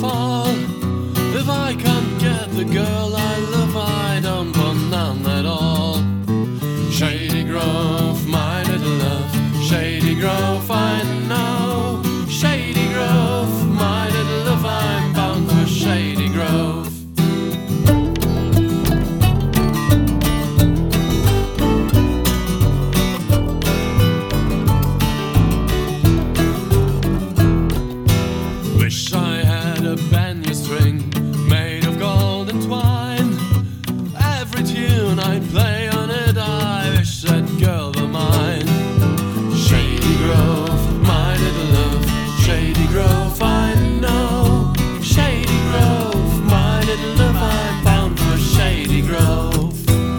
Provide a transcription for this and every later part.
fall. If I can't get the girl I love, I don't want none at all. Shady Grove, my little love. Shady Grove, I know. Shady Grove, my little love. I'm bound for Shady Grove. Wish I had a banjo string made of gold and twine. Every tune I play on it, I wish that girl were mine. Shady Grove, my little love. Shady Grove, I know. Shady Grove, my little love. I'm bound for Shady Grove.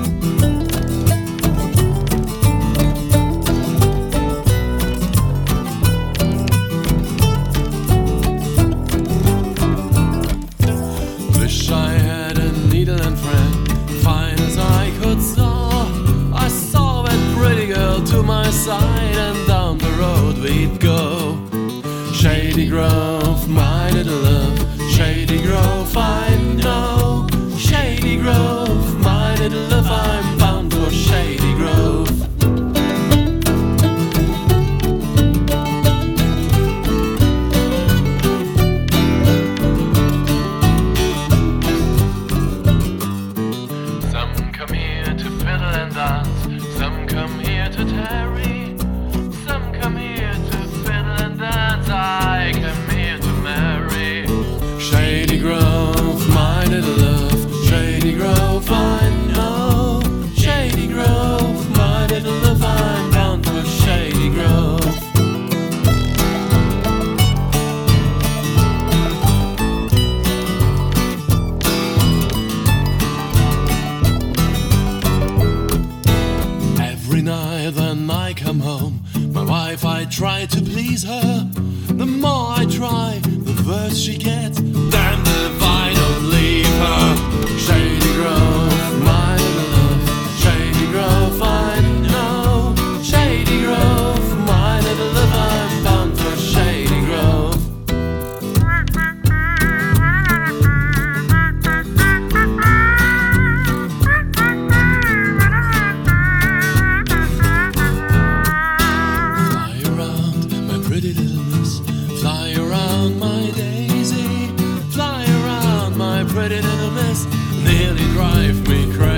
Wish I had a needle and thread, fine as I could saw. I saw that pretty girl to my side, and down the road we'd go. Shady Grove, my little love. Shady Grove, I know. Shady Grove, my little love. I'm bound for Shady Grove. Some come here to fiddle and dance, some come here to tarry, some come here to fiddle and dance, I come here to marry. Shady Grove, my little love. Shady Grove, I know. Shady Grove, my little love. I'm bound for Shady Grove. Every night when I come home, my wife, I try to please her. The more I try, the worse she gets. Damn if I don't leave her. Shady Grove, my little love. Shady Grove, I know. Shady Grove, my little love. I'm bound for Shady Grove. Fly around, my pretty little miss. Fly around, my daisy. Fly around, my pretty little miss. Nearly drive me crazy.